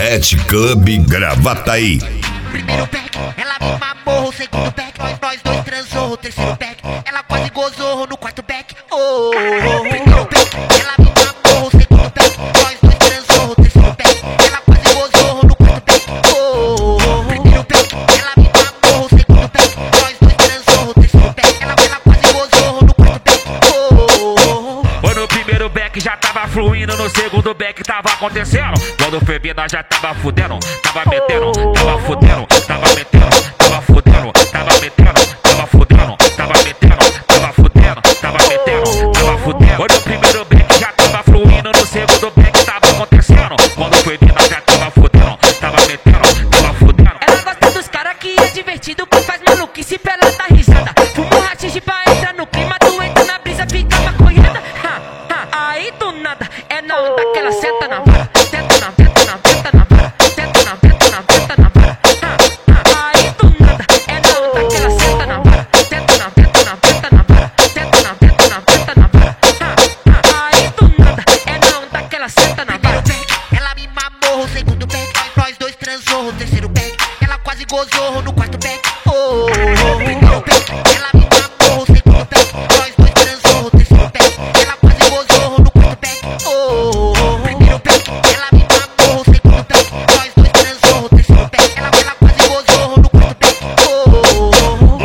Het Club Gravataí. Primeiro back, ela me mamou. Segundo back, nós dois transou. Terceiro back, ela quase gozou. No quarto back, oh. Primeiro back, ela me mamou. Segundo back, nós dois transou. Terceiro back, ela quase gozou. No quarto back, oh. Primeiro back, ela me mamou. Segundo back, nós dois transou. Terceiro back, ela quase gozou. No quarto back, oh. Foi no primeiro back, já tava fluindo. No segundo back tava acontecendo. Quando foi vir, nós já tava fudendo. Tava metendo, tava fudendo. Tava metendo, tava fudendo. Tava metendo, tava fudendo. Tava metendo, tava fudendo. Tava metendo, tava fudendo. Foi no primeiro back, já tava fluindo. No segundo back tava acontecendo. Quando foi vir, nós já tava fudendo. Tava metendo, tava fudendo. Ela gosta dos caras que é divertido, que faz maluquice pra ela dar risada. Fuma um rachixe pra entrar no clima, tu entra na brisa, fica maconhada. Aí do nada, é na onda que ela senta na vara. Senta na, senta na, senta na vara. Senta na, senta na, senta na vara. Aí do nada, é na onda que ela senta na vara. Senta na, senta na, senta na vara. Senta na, senta na, senta na vara. Aí do nada, é na onda que ela senta na vara. Primeiro back, ela me mamou. Segundo back, nós dois transou. Terceiro back, ela quase gozou. No quarto back, oh. Primeiro back, ela me mamou. Segundo back, nós dois transou. Terceiro back, ela quase gozou. No quarto back, oh. Primeiro back, ela me mamou. Segundo back, nós dois transou. Terceiro back, ela quase gozou. No quarto back, oh.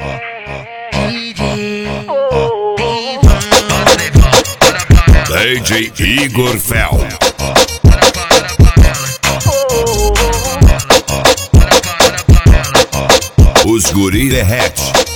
DJ Igor Fel. Os guri derrete.